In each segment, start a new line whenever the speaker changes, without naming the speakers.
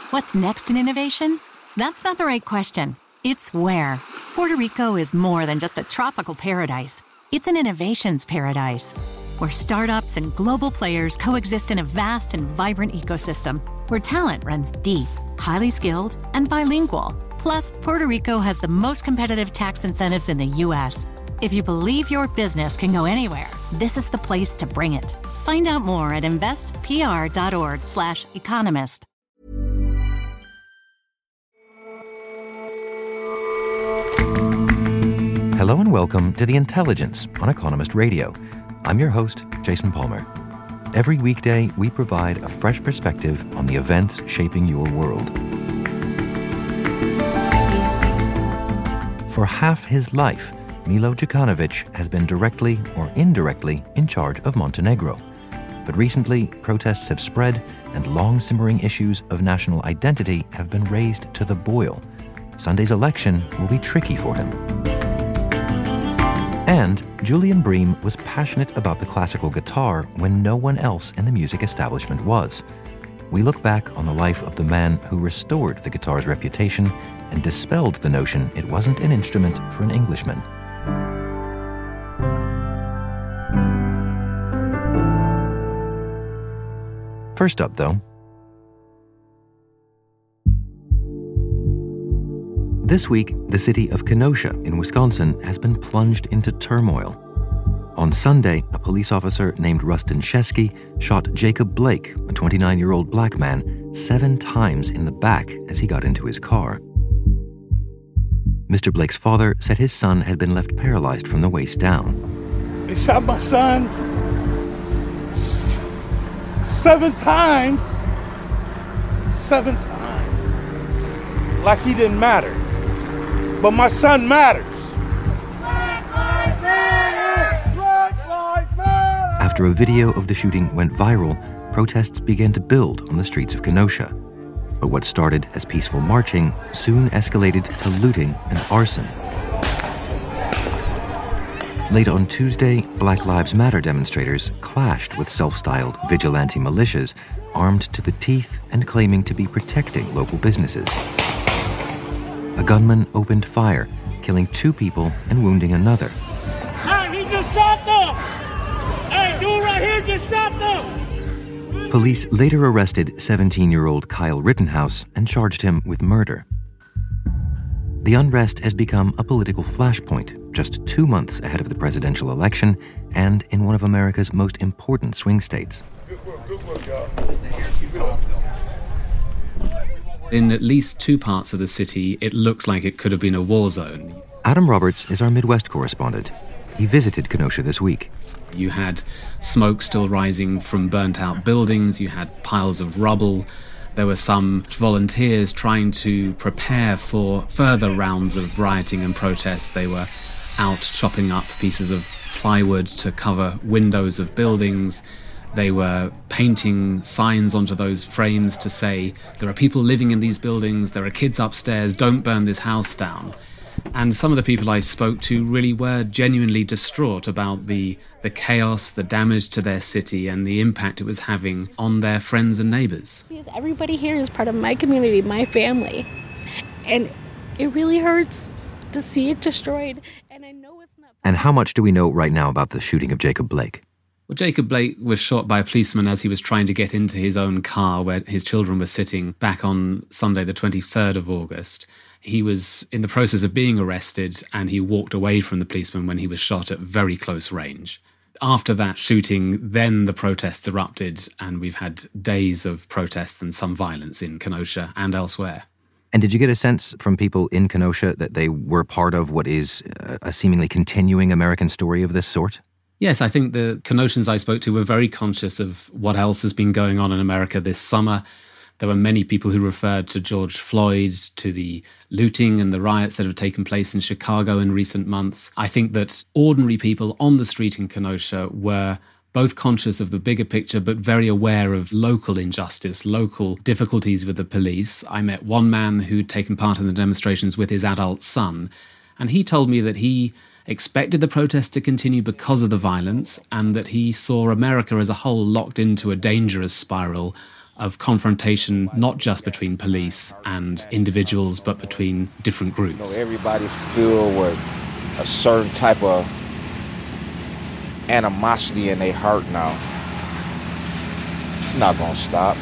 What's next in innovation? That's not the right question. It's where. Puerto Rico is more than just a tropical paradise. It's an innovations paradise, where startups and global players coexist in a vast and vibrant ecosystem, where talent runs deep, highly skilled, and bilingual. Plus, Puerto Rico has the most competitive tax incentives in the U.S. If you believe your business can go anywhere, this is the place to bring it. Find out more at investpr.org/economist.
Hello and welcome to The Intelligence on Economist Radio. I'm your host, Jason Palmer. Every weekday, we provide a fresh perspective on the events shaping your world. For half his life, Milo Djukanovic has been directly or indirectly in charge of Montenegro. But recently, protests have spread and long-simmering issues of national identity have been raised to the boil. Sunday's election will be tricky for him. And Julian Bream was passionate about the classical guitar when no one else in the music establishment was. We look back on the life of the man who restored the guitar's reputation and dispelled the notion it wasn't an instrument for an Englishman. First up, though, this week, the city of Kenosha in Wisconsin has been plunged into turmoil. On Sunday, a police officer named Rustin Sheskey shot Jacob Blake, a 29-year-old black man, 7 times in the back as he got into his car. Mr. Blake's father said his son had been left paralyzed from the waist down.
They shot my son 7 times. 7 times. Like he didn't matter. But my son matters. Black Lives Matter! Black Lives Matter!
After a video of the shooting went viral, protests began to build on the streets of Kenosha. But what started as peaceful marching soon escalated to looting and arson. Late on Tuesday, Black Lives Matter demonstrators clashed with self-styled vigilante militias armed to the teeth and claiming to be protecting local businesses. A gunman opened fire, killing 2 people and wounding another.
Hey, he just shot them! Hey, dude right here just shot them!
Police later arrested 17-year-old Kyle Rittenhouse and charged him with murder. The unrest has become a political flashpoint just 2 months ahead of the presidential election and in one of America's most important swing states.
Good work, y'all.
In at least 2 parts of the city, it looks like it could have been a war zone.
Adam Roberts is our Midwest correspondent. He visited Kenosha this week.
You had smoke still rising from burnt-out buildings, you had piles of rubble. There were some volunteers trying to prepare for further rounds of rioting and protests. They were out chopping up pieces of plywood to cover windows of buildings. They were painting signs onto those frames to say, there are people living in these buildings, there are kids upstairs, don't burn this house down. And some of the people I spoke to really were genuinely distraught about the chaos, the damage to their city, and the impact it was having on their friends and neighbors.
Because everybody here is part of my community, my family. And it really hurts to see it destroyed. And I know it's not...
And how much do we know right now about the shooting of Jacob Blake?
Well, Jacob Blake was shot by a policeman as he was trying to get into his own car where his children were sitting back on Sunday, the 23rd of August. He was in the process of being arrested and he walked away from the policeman when he was shot at very close range. After that shooting, then the protests erupted and we've had days of protests and some violence in Kenosha and elsewhere.
And did you get a sense from people in Kenosha that they were part of what is a seemingly continuing American story of this sort?
Yes, I think the Kenoshans I spoke to were very conscious of what else has been going on in America this summer. There were many people who referred to George Floyd, to the looting and the riots that have taken place in Chicago in recent months. I think that ordinary people on the street in Kenosha were both conscious of the bigger picture, but very aware of local injustice, local difficulties with the police. I met one man who'd taken part in the demonstrations with his adult son, and he told me that he expected the protest to continue because of the violence and that he saw America as a whole locked into a dangerous spiral of confrontation, not just between police and individuals, but between different groups.
Everybody feel with a certain type of animosity in their heart now. It's not going to stop.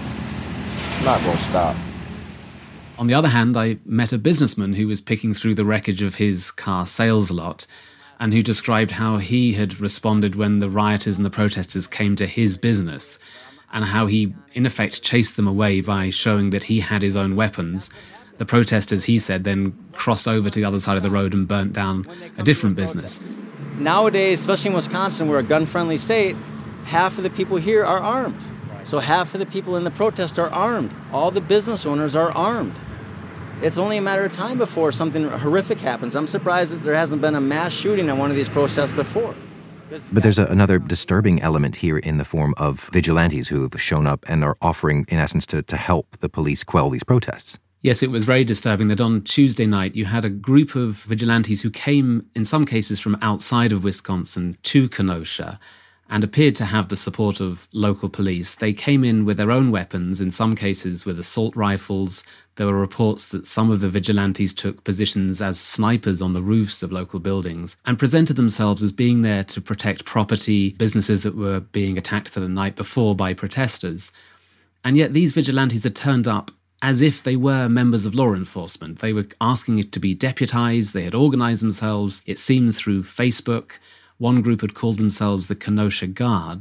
It's not going to stop.
On the other hand, I met a businessman who was picking through the wreckage of his car sales lot and who described how he had responded when the rioters and the protesters came to his business, and how he, in effect, chased them away by showing that he had his own weapons. The protesters, he said, then crossed over to the other side of the road and burnt down a different business.
Nowadays, especially in Wisconsin, we're a gun-friendly state, half of the people here are armed. So half of the people in the protest are armed. All the business owners are armed. It's only a matter of time before something horrific happens. I'm surprised that there hasn't been a mass shooting at one of these protests before.
But there's another disturbing element here in the form of vigilantes who have shown up and are offering, in essence, to help the police quell these protests.
Yes, it was very disturbing that on Tuesday night you had a group of vigilantes who came, in some cases from outside of Wisconsin, to Kenosha and appeared to have the support of local police. They came in with their own weapons, in some cases with assault rifles. There were reports that some of the vigilantes took positions as snipers on the roofs of local buildings and presented themselves as being there to protect property, businesses that were being attacked the night before by protesters. And yet these vigilantes had turned up as if they were members of law enforcement. They were asking it to be deputized. They had organized themselves, it seems, through Facebook. One group had called themselves the Kenosha Guard.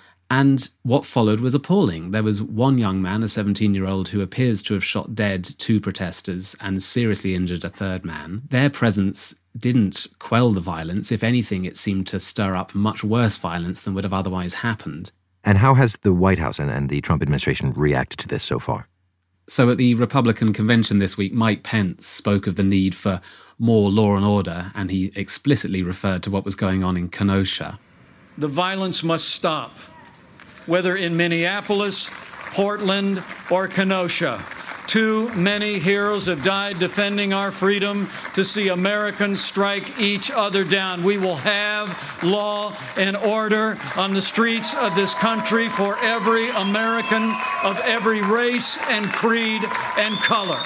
And what followed was appalling. There was one young man, a 17-year-old, who appears to have shot dead 2 protesters and seriously injured a third man. Their presence didn't quell the violence. If anything, it seemed to stir up much worse violence than would have otherwise happened.
And how has the White House and the Trump administration reacted to this so far?
So at the Republican convention this week, Mike Pence spoke of the need for more law and order, and he explicitly referred to what was going on in Kenosha.
The violence must stop, whether in Minneapolis, Portland, or Kenosha. Too many heroes have died defending our freedom to see Americans strike each other down. We will have law and order on the streets of this country for every American of every race and creed and color.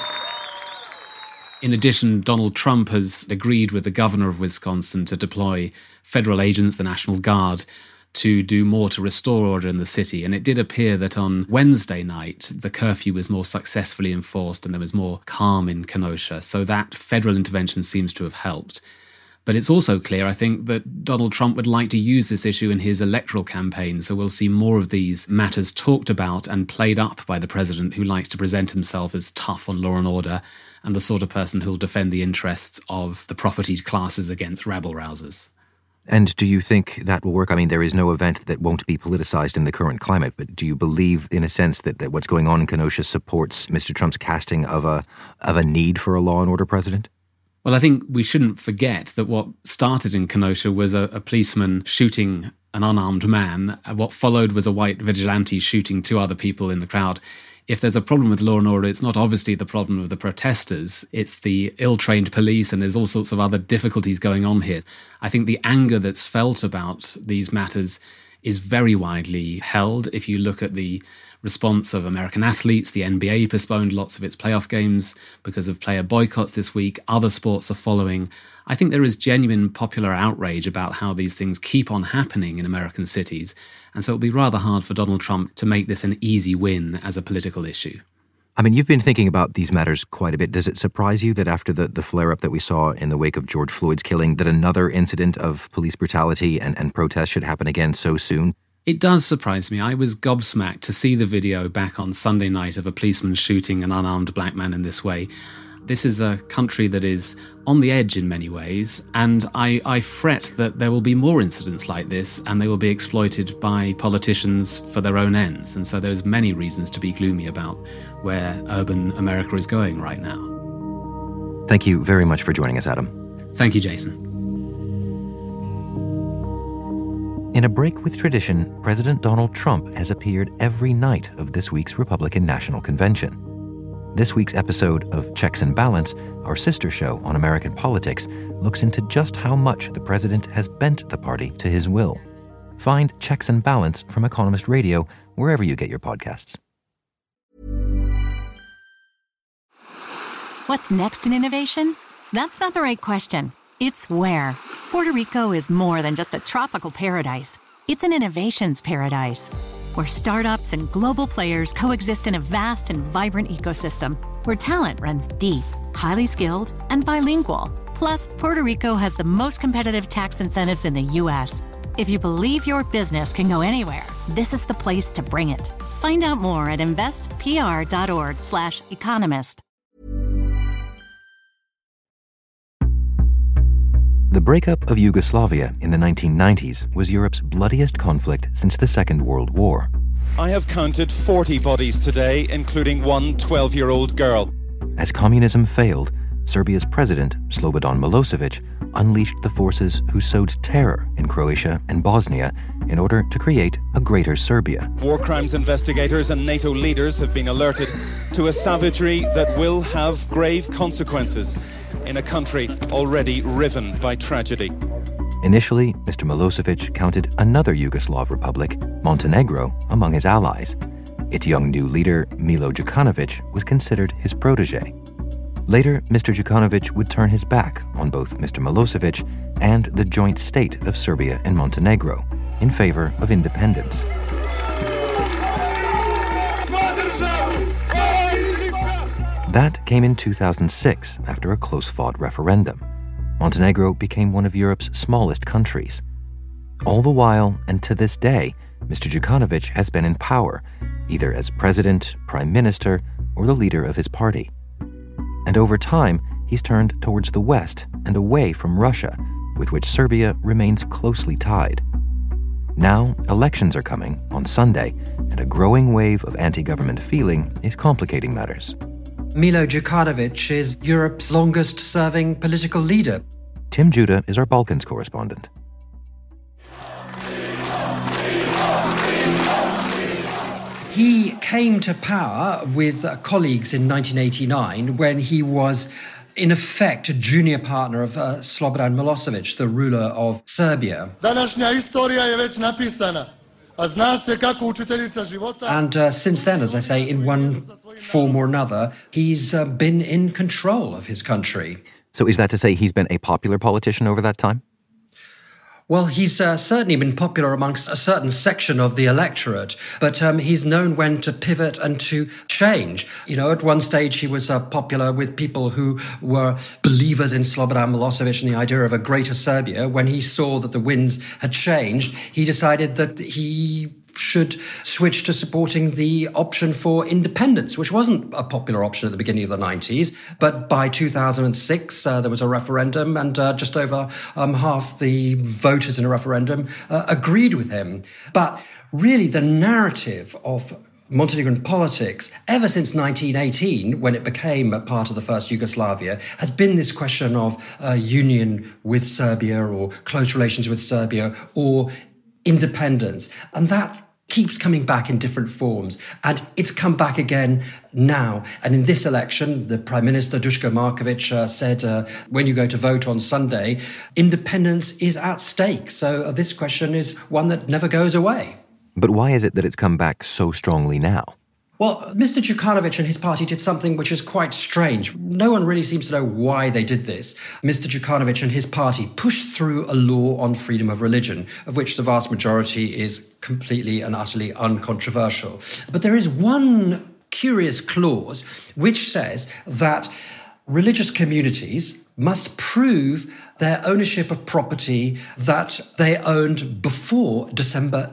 In addition, Donald Trump has agreed with the governor of Wisconsin to deploy federal agents, the National Guard, to do more to restore order in the city. And it did appear that on Wednesday night, the curfew was more successfully enforced and there was more calm in Kenosha. So that federal intervention seems to have helped. But it's also clear, I think, that Donald Trump would like to use this issue in his electoral campaign. So we'll see more of these matters talked about and played up by the president, who likes to present himself as tough on law and order and the sort of person who'll defend the interests of the propertied classes against rabble-rousers.
And do you think that will work? I mean, there is no event that won't be politicized in the current climate, but do you believe, in a sense, that what's going on in Kenosha supports Mr. Trump's casting of a need for a law and order president?
Well, I think we shouldn't forget that what started in Kenosha was a policeman shooting an unarmed man. What followed was a white vigilante shooting 2 other people in the crowd. If there's a problem with law and order, it's not obviously the problem of the protesters. It's the ill-trained police, and there's all sorts of other difficulties going on here. I think the anger that's felt about these matters is very widely held. If you look at the response of American athletes, the NBA postponed lots of its playoff games because of player boycotts this week. Other sports are following. I think there is genuine popular outrage about how these things keep on happening in American cities. And so it'll be rather hard for Donald Trump to make this an easy win as a political issue.
I mean, you've been thinking about these matters quite a bit. Does it surprise you that after the flare-up that we saw in the wake of George Floyd's killing, that another incident of police brutality and protest should happen again so soon?
It does surprise me. I was gobsmacked to see the video back on Sunday night of a policeman shooting an unarmed black man in this way. This is a country that is on the edge in many ways, and I fret that there will be more incidents like this, and they will be exploited by politicians for their own ends. And so there's many reasons to be gloomy about where urban America is going right now.
Thank you very much for joining us, Adam.
Thank you, Jason.
In a break with tradition, President Donald Trump has appeared every night of this week's Republican National Convention. This week's episode of Checks and Balance, our sister show on American politics, looks into just how much the president has bent the party to his will. Find Checks and Balance from Economist Radio wherever you get your podcasts.
What's next in innovation? That's not the right question. It's where. Puerto Rico is more than just a tropical paradise. It's an innovations paradise, where startups and global players coexist in a vast and vibrant ecosystem, where talent runs deep, highly skilled, and bilingual. Plus, Puerto Rico has the most competitive tax incentives in the U.S. If you believe your business can go anywhere, this is the place to bring it. Find out more at investpr.org/economist.
The breakup of Yugoslavia in the 1990s was Europe's bloodiest conflict since the Second World War.
I have counted 40 bodies today, including one 12-year-old girl.
As communism failed, Serbia's president, Slobodan Milosevic, unleashed the forces who sowed terror in Croatia and Bosnia in order to create a greater Serbia.
War crimes investigators and NATO leaders have been alerted to a savagery that will have grave consequences in a country already riven by tragedy.
Initially, Mr. Milosevic counted another Yugoslav republic, Montenegro, among his allies. Its young new leader, Milo Đukanović, was considered his protege. Later, Mr. Đukanović would turn his back on both Mr. Milosevic and the joint state of Serbia and Montenegro in favor of independence. That came in 2006 after a close-fought referendum. Montenegro became one of Europe's smallest countries. All the while, and to this day, Mr. Đukanović has been in power, either as president, prime minister, or the leader of his party. And over time, he's turned towards the West and away from Russia, with which Serbia remains closely tied. Now, elections are coming on Sunday, and a growing wave of anti-government feeling is complicating matters.
Milo Đukanović is Europe's longest-serving political leader.
Tim Judah is our Balkans correspondent.
He came to power with colleagues in 1989 when he was, in effect, a junior partner of Slobodan Milosevic, the ruler of Serbia. And since then, as I say, in one form or another, he's been in control of his country.
So is that to say he's been a popular politician over that time?
Well, he's certainly been popular amongst a certain section of the electorate, but he's known when to pivot and to change. You know, at one stage he was popular with people who were believers in Slobodan Milosevic and the idea of a greater Serbia. When he saw that the winds had changed, he decided that he should switch to supporting the option for independence, which wasn't a popular option at the beginning of the 90s. But by 2006, there was a referendum, and just over half the voters in a referendum agreed with him. But really, the narrative of Montenegrin politics, ever since 1918, when it became a part of the first Yugoslavia, has been this question of union with Serbia or close relations with Serbia or independence. And that keeps coming back in different forms. And it's come back again now. And in this election, the Prime Minister, Duško Marković, said when you go to vote on Sunday, independence is at stake. So this question is one that never goes away.
But why is it that it's come back so strongly now?
Well, Mr. Đukanović and his party did something which is quite strange. No one really seems to know why they did this. Mr. Đukanović and his party pushed through a law on freedom of religion, of which the vast majority is completely and utterly uncontroversial. But there is one curious clause which says that religious communities must prove their ownership of property that they owned before December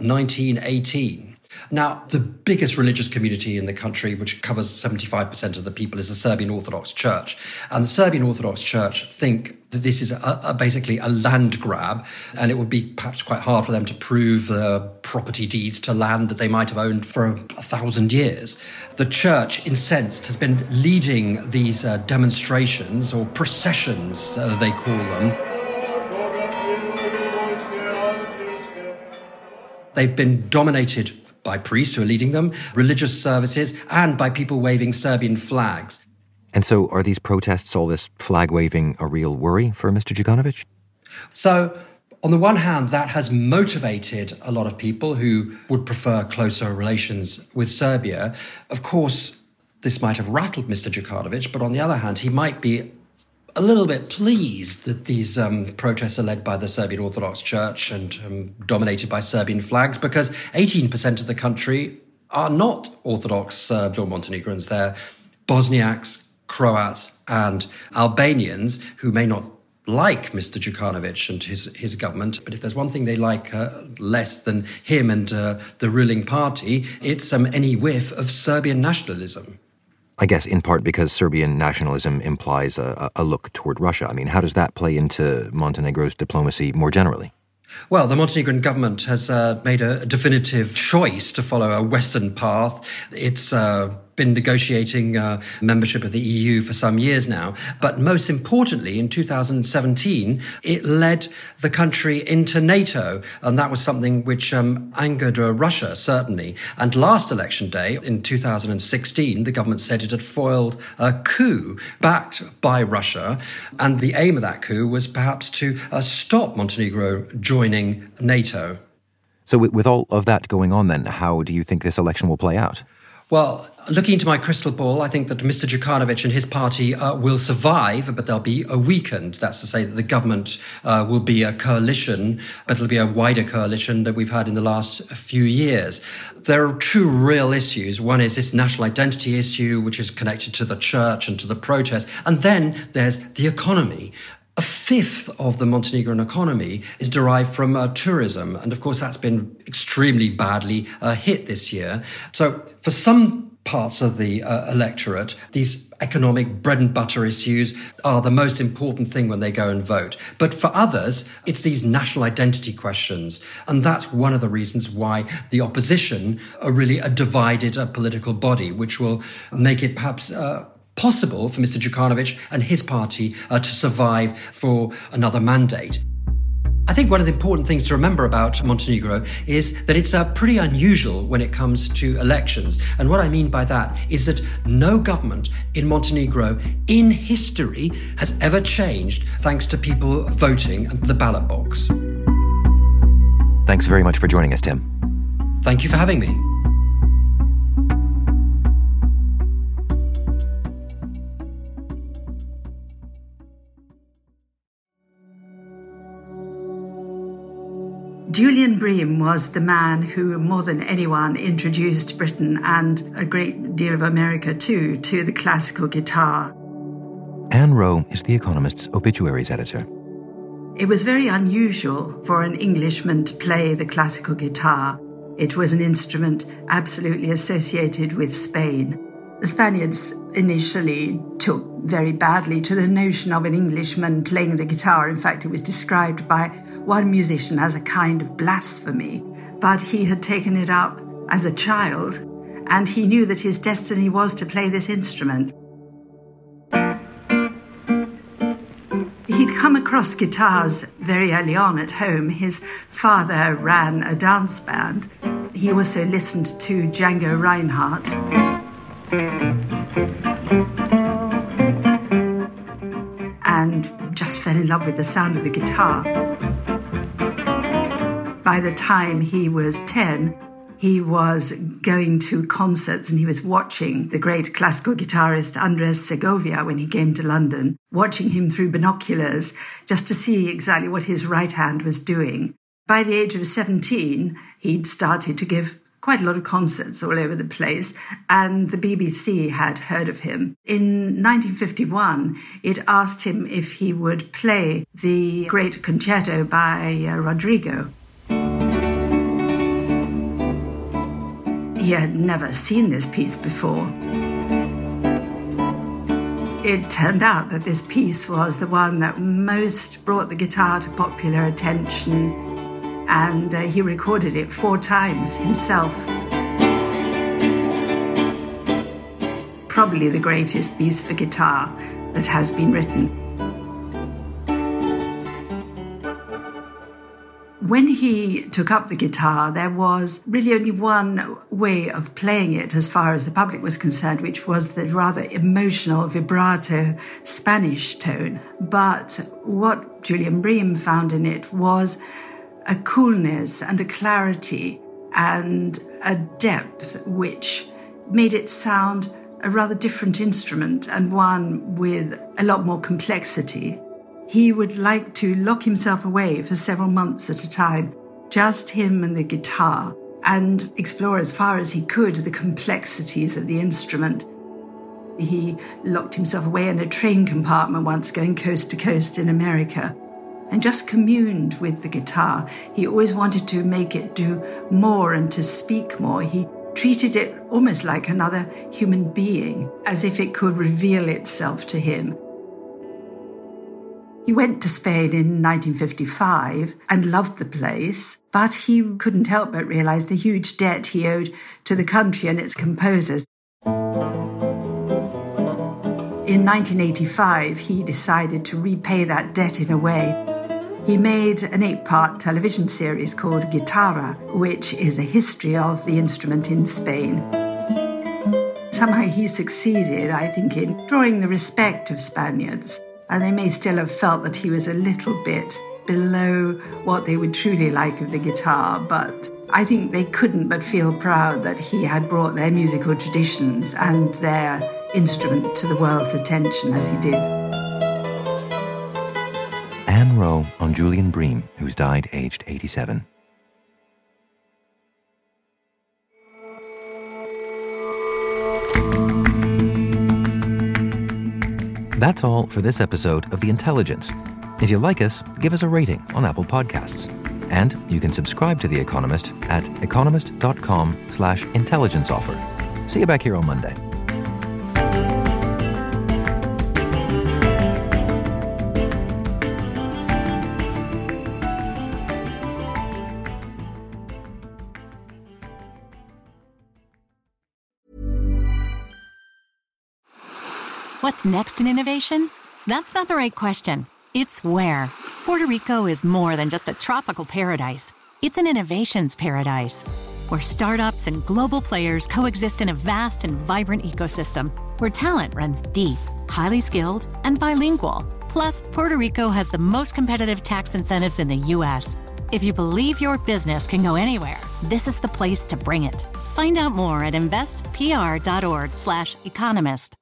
1918. Now, the biggest religious community in the country, which covers 75% of the people, is the Serbian Orthodox Church. And the Serbian Orthodox Church think that this is basically a land grab, and it would be perhaps quite hard for them to prove property deeds to land that they might have owned for 1,000 years. The church, incensed, has been leading these demonstrations, or processions, they call them. They've been dominated by priests who are leading them, religious services, and by people waving Serbian flags.
And so are these protests, all this flag waving, a real worry for Mr. Đukanović?
So, on the one hand, that has motivated a lot of people who would prefer closer relations with Serbia. Of course, This might have rattled Mr. Djukanovic, but on the other hand, he might be a little bit pleased that these protests are led by the Serbian Orthodox Church and dominated by Serbian flags, because 18% of the country are not Orthodox Serbs or Montenegrins. They're Bosniaks, Croats and Albanians who may not like Mr. Djukanovic and his government, but if there's one thing they like less than him and the ruling party, it's any whiff of Serbian nationalism.
I guess in part because Serbian nationalism implies a look toward Russia. I mean, how does that play into Montenegro's diplomacy more generally?
Well, the Montenegrin government has made a definitive choice to follow a Western path. It's been negotiating membership of the EU for some years now. But most importantly, in 2017, it led the country into NATO. And that was something which angered Russia, certainly. And last election day, in 2016, the government said it had foiled a coup backed by Russia. And the aim of that coup was perhaps to stop Montenegro joining NATO.
So with all of that going on then, how do you think this election will play out?
Well, looking into my crystal ball, I think that Mr. Djukanovic and his party will survive, but they'll be weakened. That's to say that the government will be a coalition, but it'll be a wider coalition that we've had in the last few years. There are two real issues. One is this national identity issue, which is connected to the church and to the protest. And then there's the economy. A fifth of the Montenegrin economy is derived from tourism. And of course, that's been extremely badly hit this year. So for some parts of the electorate, these economic bread and butter issues are the most important thing when they go and vote. But for others, it's these national identity questions. And that's one of the reasons why the opposition are really a divided political body, which will make it perhaps possible for Mr. Djukanovic and his party to survive for another mandate. I think one of the important things to remember about Montenegro is that it's pretty unusual when it comes to elections. And what I mean by that is that no government in Montenegro in history has ever changed thanks to people voting at the ballot box.
Thanks very much for joining us, Tim.
Thank you for having me.
Julian Bream was the man who, more than anyone, introduced Britain and a great deal of America too to the classical guitar.
Anne Rowe is The Economist's obituaries editor.
It was very unusual for an Englishman to play the classical guitar. It was an instrument absolutely associated with Spain. The Spaniards initially took very badly to the notion of an Englishman playing the guitar. In fact, it was described by one musician as a kind of blasphemy. But he had taken it up as a child, and he knew that his destiny was to play this instrument. He'd come across guitars very early on at home. His father ran a dance band. He also listened to Django Reinhardt. And just fell in love with the sound of the guitar. By the time he was 10, he was going to concerts and he was watching the great classical guitarist Andres Segovia when he came to London, watching him through binoculars just to see exactly what his right hand was doing. By the age of 17, he'd started to give quite a lot of concerts all over the place, and the BBC had heard of him. In 1951, it asked him if he would play the great concerto by Rodrigo. He had never seen this piece before. It turned out that this piece was the one that most brought the guitar to popular attention, and he recorded it 4 times himself. Probably the greatest piece for guitar that has been written. When he took up the guitar, there was really only one way of playing it as far as the public was concerned, which was the rather emotional vibrato Spanish tone. But what Julian Bream found in it was a coolness and a clarity and a depth which made it sound a rather different instrument and one with a lot more complexity. He would like to lock himself away for several months at a time, just him and the guitar, and explore as far as he could the complexities of the instrument. He locked himself away in a train compartment once going coast to coast in America and just communed with the guitar. He always wanted to make it do more and to speak more. He treated it almost like another human being, as if it could reveal itself to him. He went to Spain in 1955 and loved the place, but he couldn't help but realize the huge debt he owed to the country and its composers. In 1985, he decided to repay that debt in a way. He made an 8-part television series called Guitarra, which is a history of the instrument in Spain. Somehow he succeeded, I think, in drawing the respect of Spaniards, and they may still have felt that he was a little bit below what they would truly like of the guitar, but I think they couldn't but feel proud that he had brought their musical traditions and their instrument to the world's attention as he did.
Anne Rowe on Julian Bream, who's died aged 87. That's all for this episode of The Intelligence. If you like us, give us a rating on Apple Podcasts. And you can subscribe to The Economist at economist.com/intelligence offer. See you back here on Monday.
What's next in innovation? That's not the right question. It's where. Puerto Rico is more than just a tropical paradise. It's an innovations paradise, where startups and global players coexist in a vast and vibrant ecosystem, where talent runs deep, highly skilled, and bilingual. Plus, Puerto Rico has the most competitive tax incentives in the U.S. If you believe your business can go anywhere, this is the place to bring it. Find out more at investpr.org/economist.